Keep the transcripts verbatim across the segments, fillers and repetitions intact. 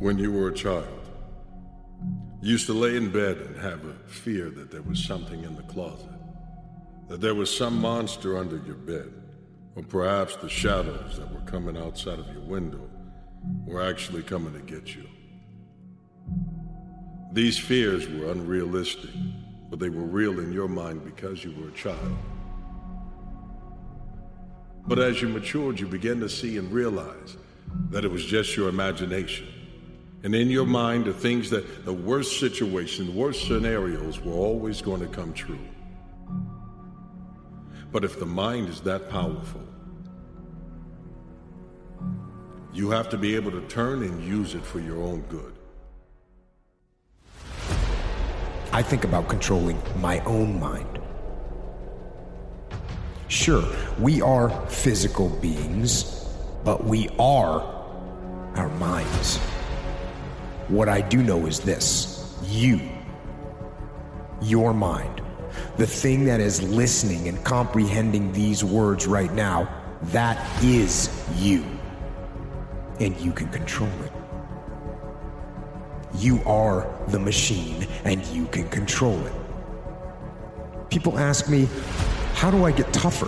When you were a child, you used to lay in bed and have a fear that there was something in the closet, that there was some monster under your bed, or perhaps the shadows that were coming outside of your window were actually coming to get you. These fears were unrealistic, but they were real in your mind because you were a child. But as you matured, you began to see and realize that it was just your imagination. And in your mind, the things that the worst situations, the worst scenarios were always going to come true. But if the mind is that powerful, you have to be able to turn and use it for your own good. I think about controlling my own mind. Sure, we are physical beings, but we are our minds. What I do know is this: you, your mind, the thing that is listening and comprehending these words right now, that is you. And you can control it. You are the machine, and you can control it. People ask me, how do I get tougher?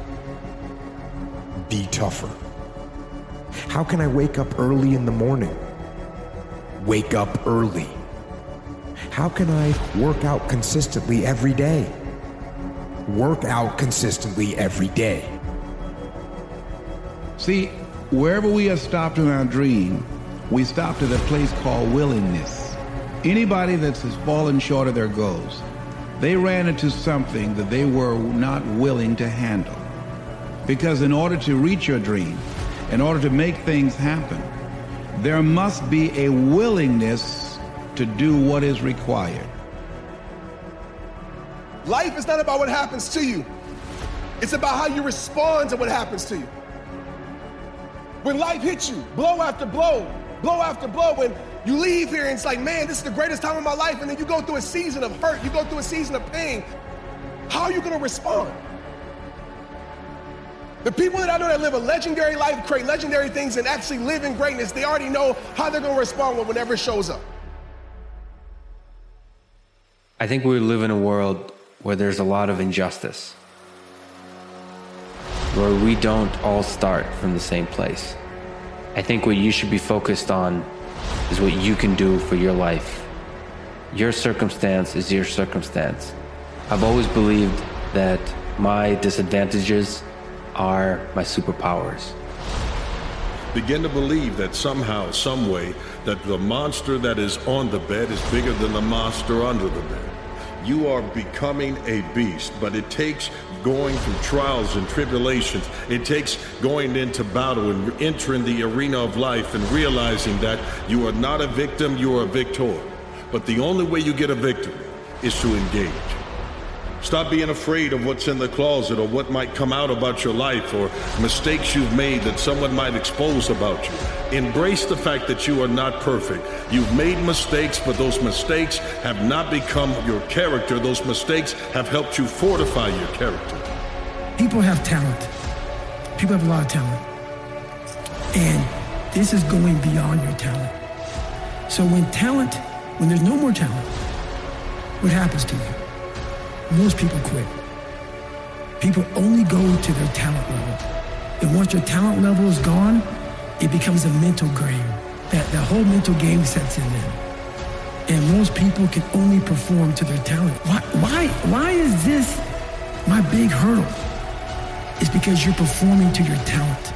Be tougher. How can I wake up early in the morning? Wake up early. How can I work out consistently every day? Work out consistently every day. See, wherever we have stopped in our dream, we stopped at a place called willingness. Anybody that has fallen short of their goals, they ran into something that they were not willing to handle. Because in order to reach your dream, in order to make things happen, there must be a willingness to do what is required. Life is not about what happens to you. It's about how you respond to what happens to you. When life hits you, blow after blow, blow after blow, when you leave here and it's like, man, this is the greatest time of my life, and then you go through a season of hurt, you go through a season of pain, how are you gonna respond? The people that I know that live a legendary life, create legendary things, and actually live in greatness, they already know how they're gonna respond whenever it shows up. I think we live in a world where there's a lot of injustice, where we don't all start from the same place. I think what you should be focused on is what you can do for your life. Your circumstance is your circumstance. I've always believed that my disadvantages are my superpowers. Begin to believe that somehow, some way, that the monster that is on the bed is bigger than the monster under the bed. You are becoming a beast, but it takes going through trials and tribulations. It takes going into battle and entering the arena of life and realizing that you are not a victim, you are a victor. But the only way you get a victory is to engage. Stop being afraid of what's in the closet or what might come out about your life or mistakes you've made that someone might expose about you. Embrace the fact that you are not perfect. You've made mistakes, but those mistakes have not become your character. Those mistakes have helped you fortify your character. People have talent. People have a lot of talent. And this is going beyond your talent. So when talent, when there's no more talent, what happens to you? Most people quit. People only go to their talent level. And once your talent level is gone, it becomes a mental game. That the whole mental game sets in then. And most people can only perform to their talent. Why, why, why is this my big hurdle? It's because you're performing to your talent.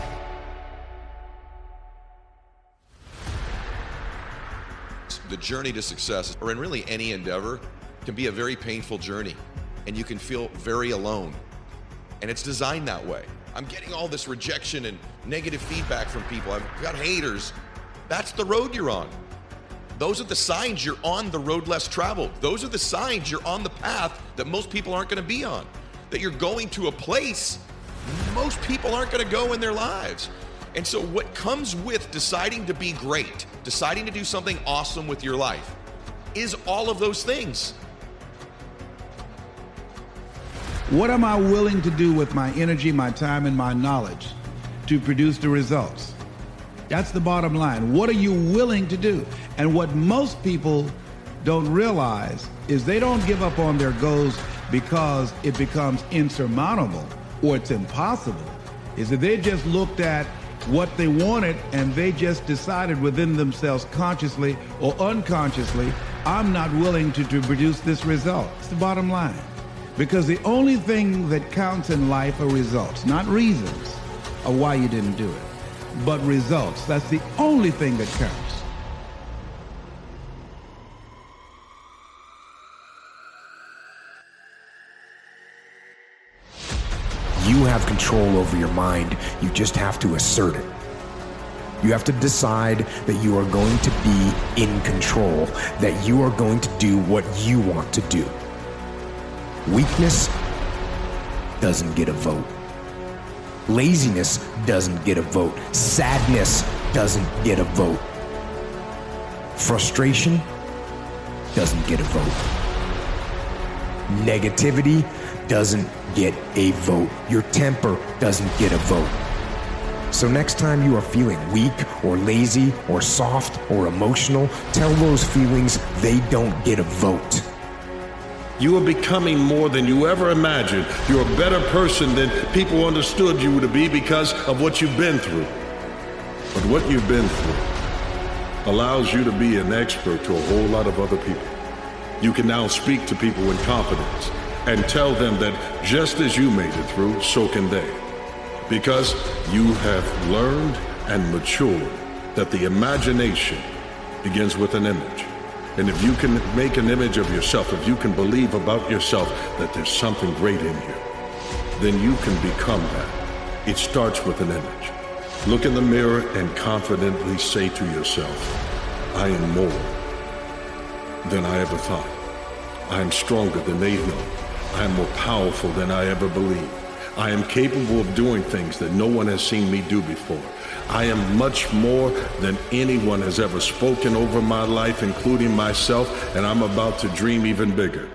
The journey to success, or in really any endeavor, can be a very painful journey, and you can feel very alone. And it's designed that way. I'm getting all this rejection and negative feedback from people. I've got haters. That's the road you're on. Those are the signs you're on the road less traveled. Those are the signs you're on the path that most people aren't going to be on. That you're going to a place most people aren't going to go in their lives. And so what comes with deciding to be great, deciding to do something awesome with your life, is all of those things. What am I willing to do with my energy, my time, and my knowledge to produce the results? That's the bottom line. What are you willing to do? And what most people don't realize is they don't give up on their goals because it becomes insurmountable or it's impossible. Is that they just looked at what they wanted and they just decided within themselves, consciously or unconsciously, I'm not willing to, to produce this result. It's the bottom line. Because the only thing that counts in life are results, not reasons of why you didn't do it, but results. That's the only thing that counts. You have control over your mind. You just have to assert it. You have to decide that you are going to be in control, that you are going to do what you want to do. Weakness doesn't get a vote. Laziness doesn't get a vote. Sadness doesn't get a vote. Frustration doesn't get a vote. Negativity doesn't get a vote. Your temper doesn't get a vote. So next time you are feeling weak or lazy or soft or emotional, tell those feelings they don't get a vote. You are becoming more than you ever imagined. You're a better person than people understood you to be because of what you've been through. But what you've been through allows you to be an expert to a whole lot of other people. You can now speak to people in confidence and tell them that just as you made it through, so can they. Because you have learned and matured that the imagination begins with an image. And if you can make an image of yourself, if you can believe about yourself that there's something great in you, then you can become that. It starts with an image. Look in the mirror and confidently say to yourself, I am more than I ever thought. I am stronger than they know. I am more powerful than I ever believed. I am capable of doing things that no one has seen me do before. I am much more than anyone has ever spoken over my life, including myself, and I'm about to dream even bigger.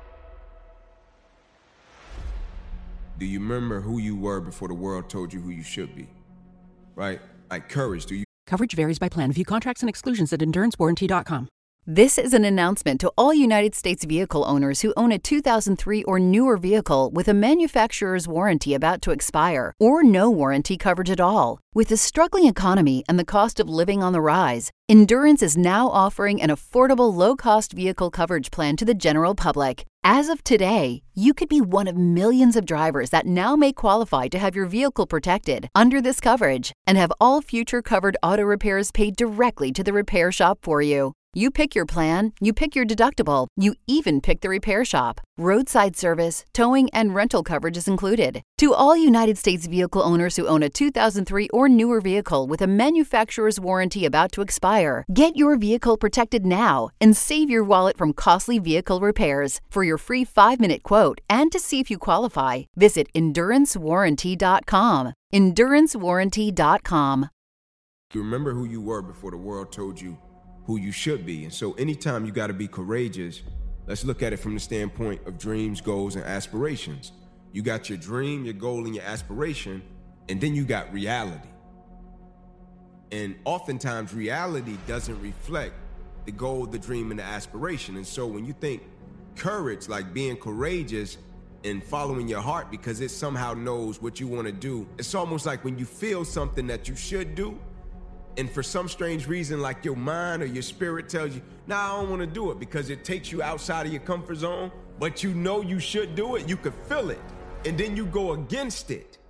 Do you remember who you were before the world told you who you should be? Right? Like courage, do you? Coverage varies by plan. View contracts and exclusions at endurance warranty dot com. This is an announcement to all United States vehicle owners who own a two thousand three or newer vehicle with a manufacturer's warranty about to expire or no warranty coverage at all. With the struggling economy and the cost of living on the rise, Endurance is now offering an affordable low-cost vehicle coverage plan to the general public. As of today, you could be one of millions of drivers that now may qualify to have your vehicle protected under this coverage and have all future covered auto repairs paid directly to the repair shop for you. You pick your plan, you pick your deductible, you even pick the repair shop. Roadside service, towing, and rental coverage is included. To all United States vehicle owners who own a two thousand three or newer vehicle with a manufacturer's warranty about to expire, get your vehicle protected now and save your wallet from costly vehicle repairs. For your free five-minute quote and to see if you qualify, visit endurance warranty dot com. endurance warranty dot com. You remember who you were before the world told you who you should be. And so anytime you got to be courageous, let's look at it from the standpoint of dreams, goals, and aspirations. You got your dream, your goal, and your aspiration, and then you got reality. And oftentimes reality doesn't reflect the goal, the dream, and the aspiration. And so when you think courage, like being courageous and following your heart because it somehow knows what you want to do, it's almost like when you feel something that you should do, and for some strange reason, like your mind or your spirit tells you, nah, I don't want to do it because it takes you outside of your comfort zone, but you know you should do it, you could feel it, and then you go against it.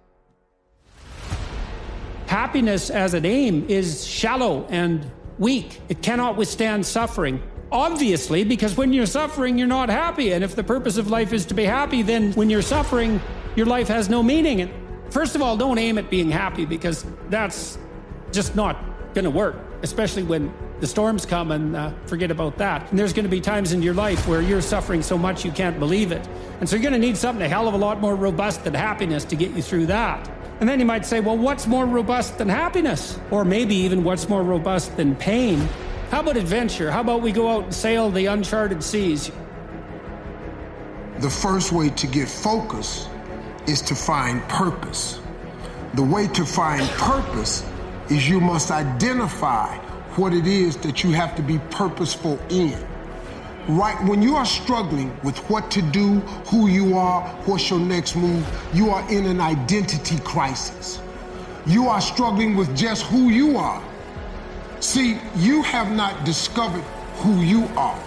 Happiness as an aim is shallow and weak. It cannot withstand suffering. Obviously, because when you're suffering, you're not happy. And if the purpose of life is to be happy, then when you're suffering, your life has no meaning. And first of all, don't aim at being happy because that's just not going to work, especially when the storms come, and uh, forget about that. And there's going to be times in your life where you're suffering so much you can't believe it. And so you're going to need something a hell of a lot more robust than happiness to get you through that. And then you might say, well, what's more robust than happiness? Or maybe even what's more robust than pain? How about adventure? How about we go out and sail the uncharted seas? The first way to get focus is to find purpose. The way to find purpose is you must identify what it is that you have to be purposeful in. Right when you are struggling with what to do, who you are, what's your next move, you are in an identity crisis. You are struggling with just who you are. See, you have not discovered who you are.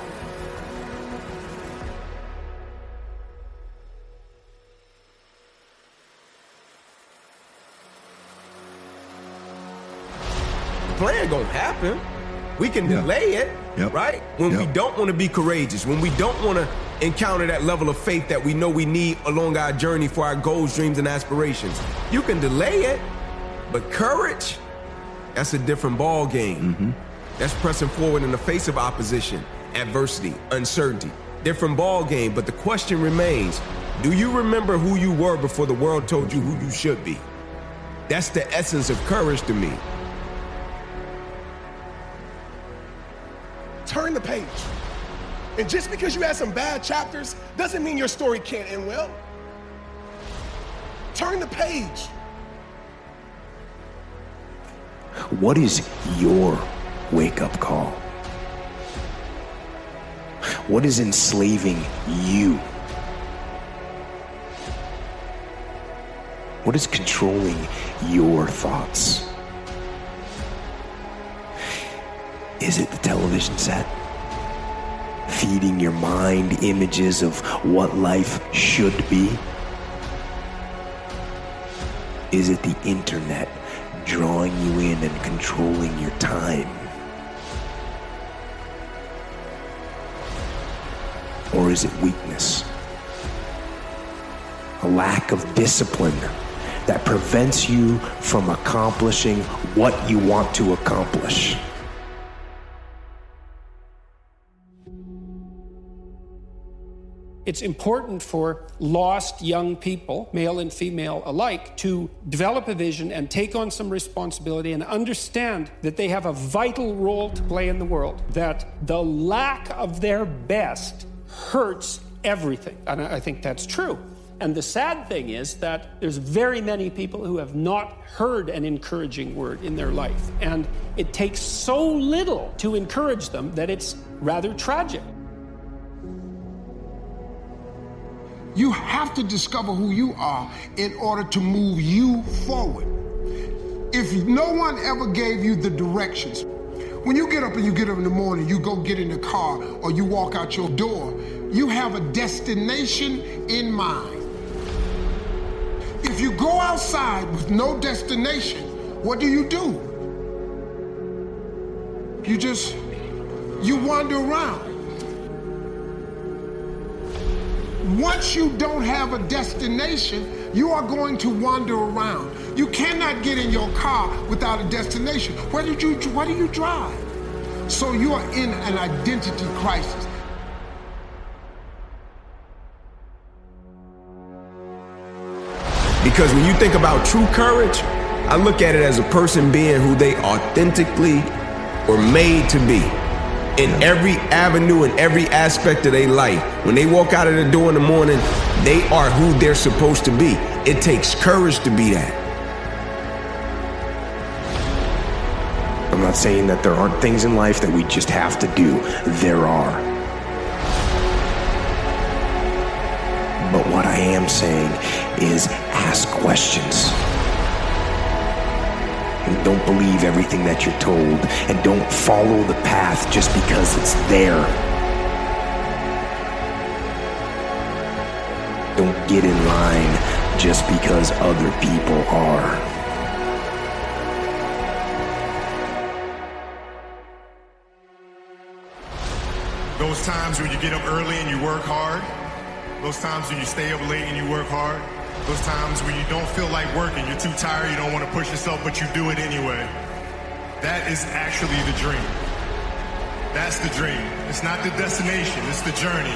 The plan gonna happen. We can Yeah. delay it, Yep. right? When Yep. we don't want to be courageous, when we don't want to encounter that level of faith that we know we need along our journey for our goals, dreams, and aspirations. You can delay it, but courage, that's a different ball game. Mm-hmm. That's pressing forward in the face of opposition, adversity, uncertainty. Different ball game, but the question remains, do you remember who you were before the world told you who you should be? That's the essence of courage to me. Turn the page. And just because you had some bad chapters doesn't mean your story can't end well. Turn the page. What is your wake-up call? What is enslaving you? What is controlling your thoughts? Is it the television set? Feeding your mind images of what life should be? Is it the internet drawing you in and controlling your time? Or is it weakness? A lack of discipline that prevents you from accomplishing what you want to accomplish? It's important for lost young people, male and female alike, to develop a vision and take on some responsibility and understand that they have a vital role to play in the world, that the lack of their best hurts everything. And I think that's true. And the sad thing is that there's very many people who have not heard an encouraging word in their life. And it takes so little to encourage them that it's rather tragic. You have to discover who you are in order to move you forward. If no one ever gave you the directions, when you get up and you get up in the morning, you go get in the car or you walk out your door, you have a destination in mind. If you go outside with no destination, what do you do? You just, you wander around. Once you don't have a destination, you are going to wander around. You cannot get in your car without a destination. Where did you, where do you drive? So you are in an identity crisis. Because when you think about true courage, I look at it as a person being who they authentically were made to be. In every avenue, in every aspect of their life. When they walk out of the door in the morning, they are who they're supposed to be. It takes courage to be that. I'm not saying that there aren't things in life that we just have to do. There are. But what I am saying is ask questions. And don't believe everything that you're told, and don't follow the path just because it's there. Don't get in line just because other people are. Those times when you get up early and you work hard, those times when you stay up late and you work hard, those times when you don't feel like working, you're too tired, you don't want to push yourself, but you do it anyway. That is actually the dream. That's the dream. It's not the destination, it's the journey.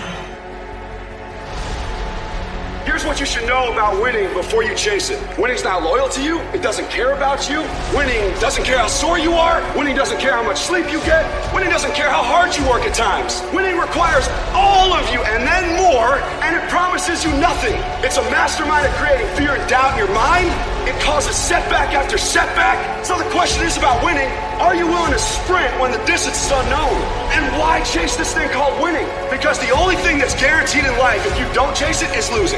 Here's what you should know about winning before you chase it. Winning's not loyal to you. It doesn't care about you. Winning doesn't care how sore you are. Winning doesn't care how much sleep you get. Winning doesn't care how hard you work at times. Winning requires all of you and then more, and it promises you nothing. It's a mastermind of creating fear and doubt in your mind it causes setback after setback. So the question is about winning. Are you willing to sprint when the distance is unknown? And why chase this thing called winning? Because the only thing that's guaranteed in life, if you don't chase it, is losing.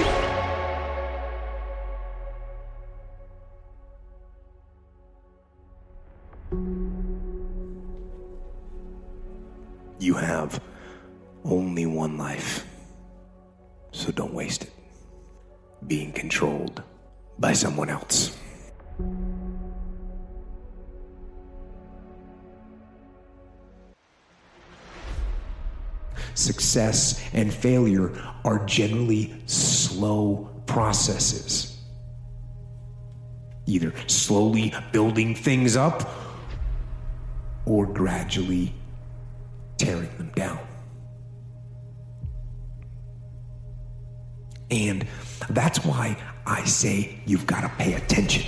You have only one life, so don't waste it being controlled by someone else. Success and failure are generally slow processes. Either slowly building things up or gradually tearing them down. And that's why I say you've got to pay attention.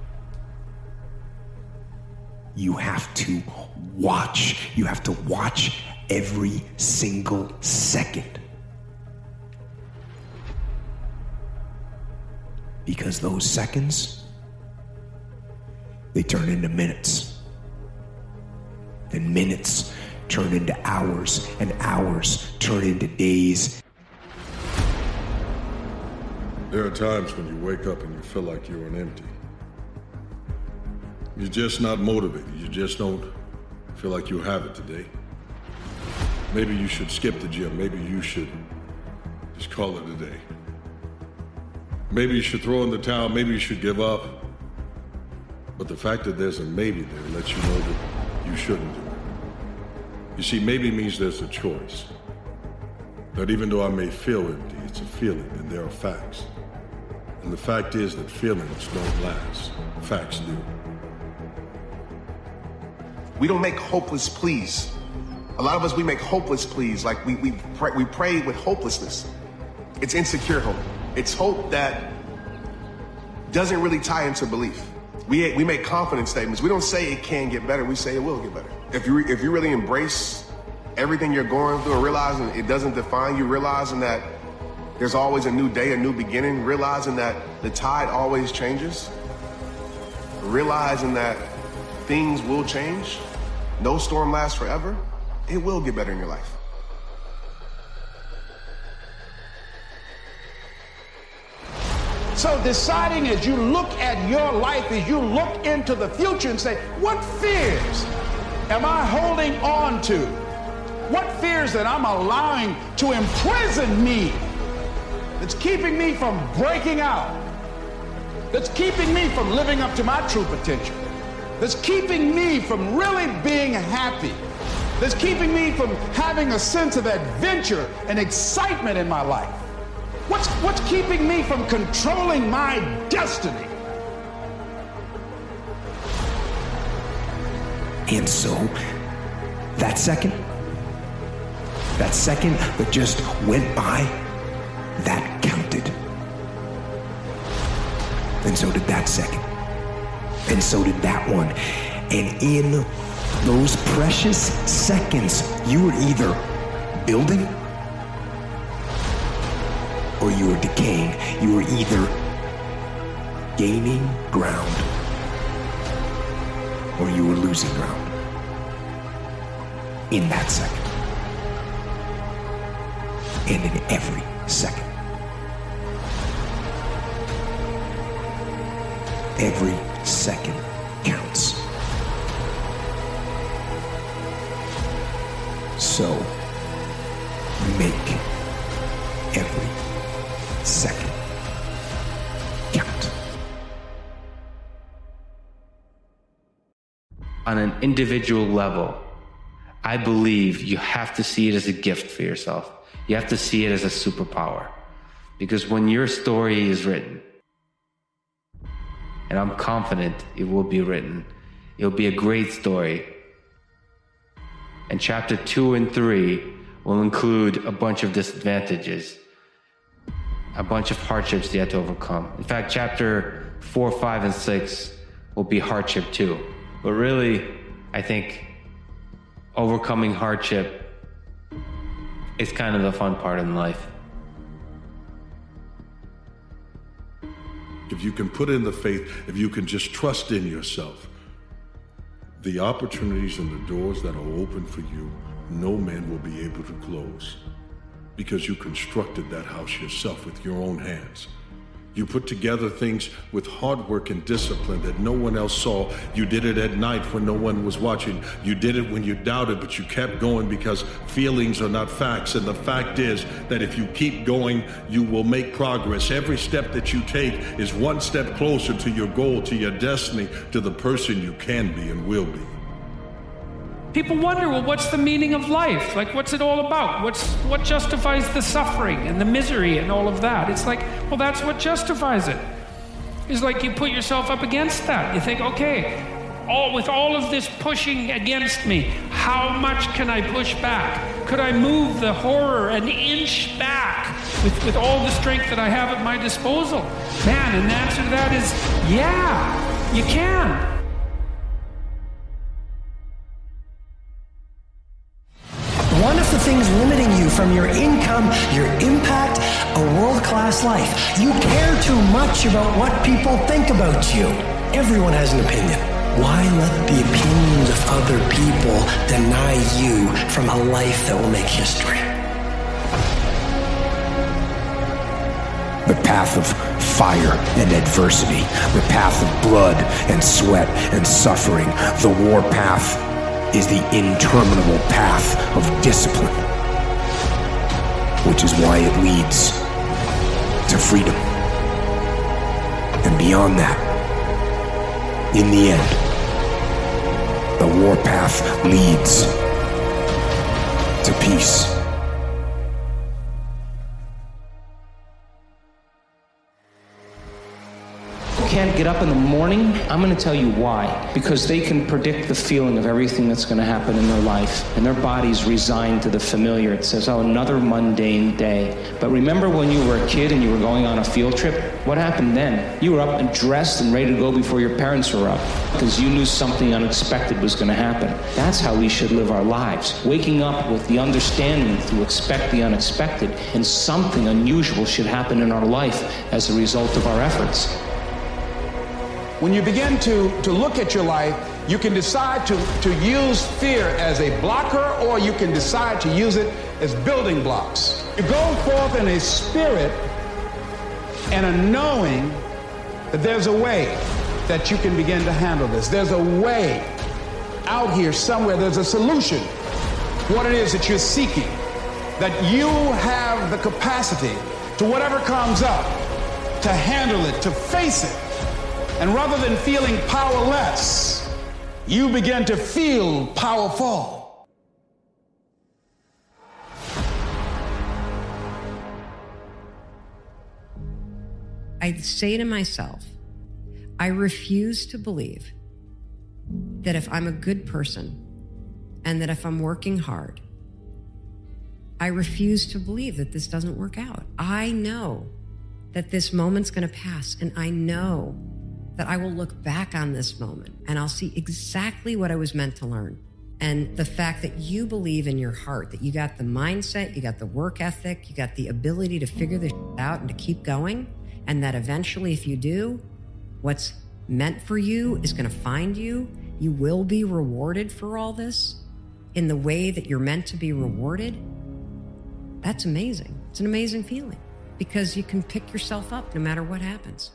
You have to watch. You have to watch every single second. Because those seconds, they turn into minutes. And minutes turn into hours, and hours turn into days. There are times when you wake up and you feel like you're on empty. You're just not motivated. You just don't feel like you have it today. Maybe you should skip the gym. Maybe you should just call it a day. Maybe you should throw in the towel. Maybe you should give up. But the fact that there's a maybe there lets you know that you shouldn't do it. You see, maybe means there's a choice. That even though I may feel empty, it's a feeling, and there are facts. And the fact is that feelings don't last. Facts do. We don't make hopeless pleas. A lot of us, we make hopeless pleas, like we we pray, we pray with hopelessness. It's insecure hope. It's hope that doesn't really tie into belief. We we make confident statements. We don't say it can get better. We say it will get better. If you if you really embrace everything you're going through and realizing it doesn't define you, realizing that there's always a new day, a new beginning, realizing that the tide always changes, realizing that things will change, no storm lasts forever, it will get better in your life. So deciding as you look at your life, as you look into the future and say, what fears am I holding on to? What fears that I'm allowing to imprison me, that's keeping me from breaking out, that's keeping me from living up to my true potential, that's keeping me from really being happy, that's keeping me from having a sense of adventure and excitement in my life? What's, what's keeping me from controlling my destiny? And so, that second, that second that just went by, that counted. And so did that second. And so did that one. And in those precious seconds, you were either building or you were decaying. You were either gaining ground or you were losing ground. In that second. And in every second. Every second counts. So, make every second count. On an individual level, I believe you have to see it as a gift for yourself. You have to see it as a superpower. Because when your story is written, and I'm confident it will be written, it'll be a great story. And chapter two and three will include a bunch of disadvantages, a bunch of hardships you have to overcome. In fact, chapter four, five, and six will be hardship two. But really, I think overcoming hardship is kind of the fun part in life. if you can put in the faith, if you can just trust in yourself, the opportunities and the doors that are open for you, no man will be able to close, because you constructed that house yourself with your own hands. You put together things with hard work and discipline that no one else saw. You did it at night when no one was watching. You did it when you doubted, but you kept going because feelings are not facts. And the fact is that if you keep going, you will make progress. Every step that you take is one step closer to your goal, to your destiny, to the person you can be and will be. People wonder, well, what's the meaning of life? Like, what's it all about? What's what justifies the suffering and the misery and all of that? It's like, well, that's what justifies it. It's like you put yourself up against that. You think, okay, all with all of this pushing against me, how much can I push back? Could I move the horror an inch back with, with all the strength that I have at my disposal? Man, and the answer to that is, yeah, you can. One of the things limiting you from your income, your impact, a world-class life. You care too much about what people think about you. Everyone has an opinion. Why let the opinions of other people deny you from a life that will make history? The path of fire and adversity, the path of blood and sweat and suffering, the war path is the interminable path of discipline, which is why it leads to freedom. And beyond that, in the end, the war path leads to peace. Can't get up in the morning, I'm going to tell you why. Because they can predict the feeling of everything that's going to happen in their life, and their body's resigned to the familiar. It says, oh, another mundane day. But remember when you were a kid and you were going on a field trip? What happened then? You were up and dressed and ready to go before your parents were up, because you knew something unexpected was going to happen. That's how we should live our lives. Waking up with the understanding to expect the unexpected, and something unusual should happen in our life as a result of our efforts. When you begin to, to look at your life, you can decide to, to use fear as a blocker, or you can decide to use it as building blocks. You go forth in a spirit and a knowing that there's a way that you can begin to handle this. There's a way out here somewhere. There's a solution. What it is that you're seeking, that you have the capacity to whatever comes up, to handle it, to face it. And rather than feeling powerless, you begin to feel powerful. I say to myself, I refuse to believe that if I'm a good person and that if I'm working hard, I refuse to believe that this doesn't work out. I know that this moment's going to pass, and I know that I will look back on this moment and I'll see exactly what I was meant to learn. And the fact that you believe in your heart, that you got the mindset, you got the work ethic, you got the ability to figure this out and to keep going, and that eventually if you do, what's meant for you is going to find you. You will be rewarded for all this in the way that you're meant to be rewarded. That's amazing. It's an amazing feeling because you can pick yourself up no matter what happens.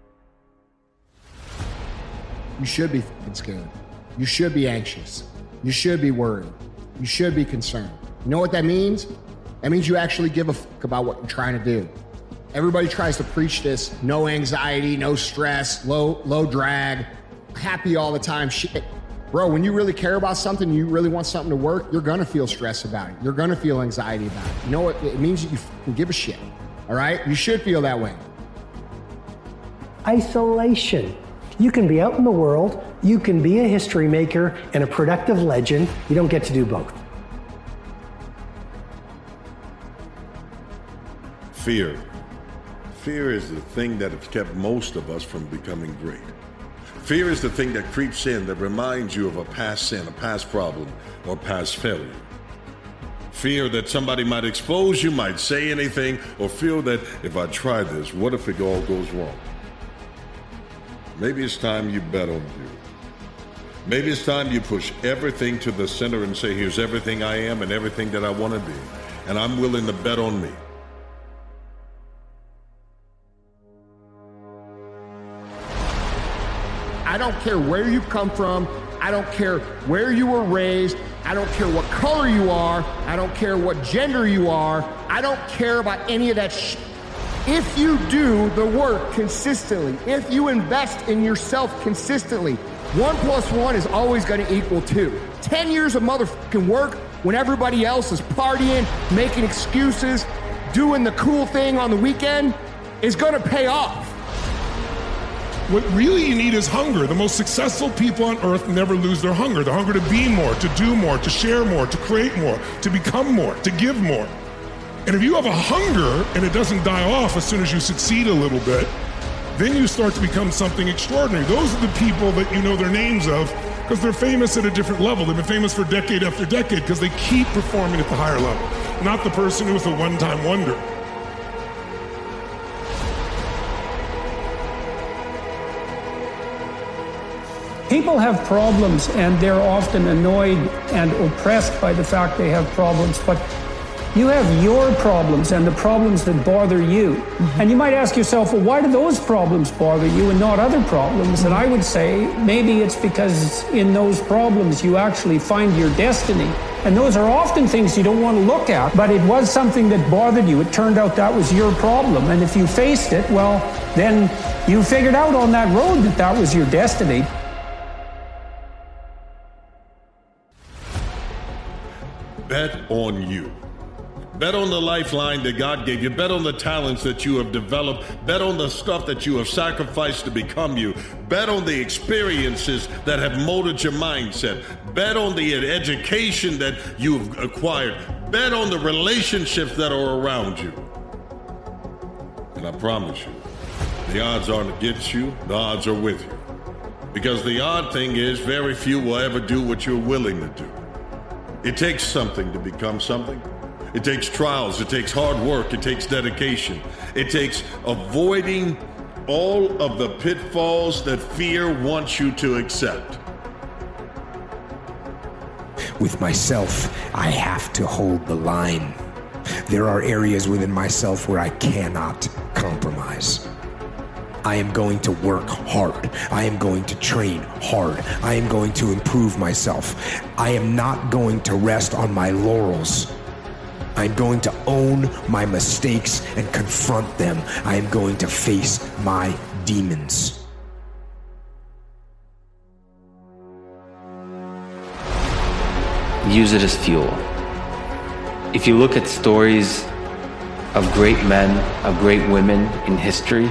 You should be scared. You should be anxious. You should be worried. You should be concerned. You know what that means? That means you actually give a fuck about what you're trying to do. Everybody tries to preach this, no anxiety, no stress, low, low drag, happy all the time shit. Bro, when you really care about something, you really want something to work, you're gonna feel stress about it. You're gonna feel anxiety about it. You know what? It means that you fucking give a shit, all right? You should feel that way. Isolation. You can be out in the world, you can be a history maker and a productive legend. You don't get to do both. Fear. Fear is the thing that has kept most of us from becoming great. Fear is the thing that creeps in that reminds you of a past sin, a past problem, or past failure. Fear that somebody might expose you, might say anything, or feel that if I try this, what if it all goes wrong? maybe it's time you bet on you. Maybe it's time you push everything to the center and say, here's everything I am and everything that I want to be, and I'm willing to bet on me. I don't care where you come from. I don't care where you were raised. I don't care what color you are. I don't care what gender you are. I don't care about any of that shit. If you do the work consistently, if you invest in yourself consistently, one plus one is always going to equal two. Ten years of motherfucking work when everybody else is partying, making excuses, doing the cool thing on the weekend is going to pay off. What really you need is hunger. The most successful people on earth never lose their hunger. The hunger to be more, to do more, to share more, to create more, to become more, to give more. And if you have a hunger and it doesn't die off as soon as you succeed a little bit, then you start to become something extraordinary. Those are the people that you know their names of because they're famous at a different level. They've been famous for decade after decade because they keep performing at the higher level, not the person who's a one-time wonder. People have problems and they're often annoyed and oppressed by the fact they have problems, but you have your problems and the problems that bother you. Mm-hmm. And you might ask yourself, well, why do those problems bother you and not other problems? Mm-hmm. And I would say maybe it's because in those problems you actually find your destiny. And those are often things you don't want to look at, but it was something that bothered you. It turned out that was your problem. And if you faced it, well, then you figured out on that road that that was your destiny. Bet on you. Bet on the lifeline that God gave you. Bet on the talents that you have developed. Bet on the stuff that you have sacrificed to become you. Bet on the experiences that have molded your mindset. Bet on the education that you've acquired. Bet on the relationships that are around you. And I promise you, the odds aren't against you, the odds are with you. Because the odd thing is, very few will ever do what you're willing to do. It takes something to become something. It takes trials, it takes hard work, it takes dedication. It takes avoiding all of the pitfalls that fear wants you to accept. With myself, I have to hold the line. There are areas within myself where I cannot compromise. I am going to work hard. I am going to train hard. I am going to improve myself. I am not going to rest on my laurels. I'm going to own my mistakes and confront them. I am going to face my demons. Use it as fuel. If you look at stories of great men, of great women in history,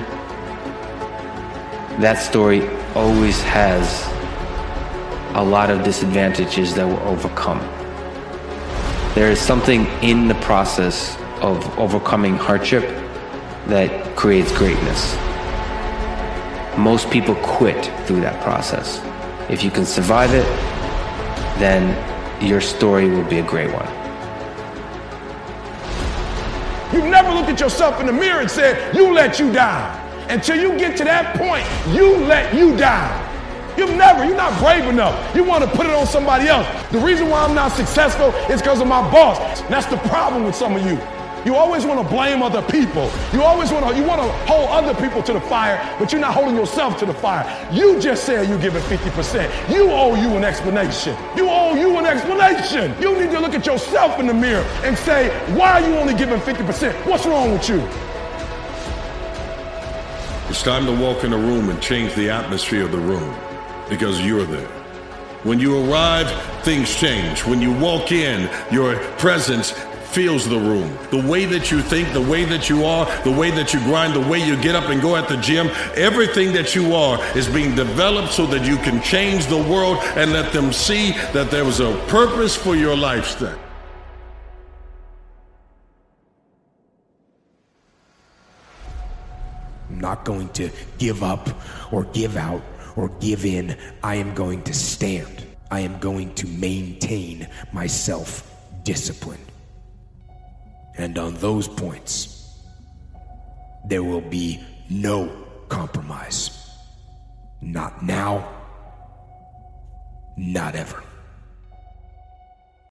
that story always has a lot of disadvantages that were overcome. There is something in the process of overcoming hardship that creates greatness. Most people quit through that process. If you can survive it, then your story will be a great one. You've never looked at yourself in the mirror and said, you let you down. Until you get to that point, you let you down. You've never, you're not brave enough. You want to put it on somebody else. The reason why I'm not successful is because of my boss. That's the problem with some of you. You always want to blame other people. You always want to, you want to hold other people to the fire, but you're not holding yourself to the fire. You just said you're giving fifty percent. You owe you an explanation. You owe you an explanation. You need to look at yourself in the mirror and say, why are you only giving fifty percent? What's wrong with you? It's time to walk in a room and change the atmosphere of the room because you're there. When you arrive, things change. When you walk in, your presence fills the room. The way that you think, the way that you are, the way that you grind, the way you get up and go at the gym, everything that you are is being developed so that you can change the world and let them see that there was a purpose for your lifestyle. I'm not going to give up or give out or give in. I am going to stand. I am going to maintain my self-discipline. And on those points, there will be no compromise. Not now. Not ever.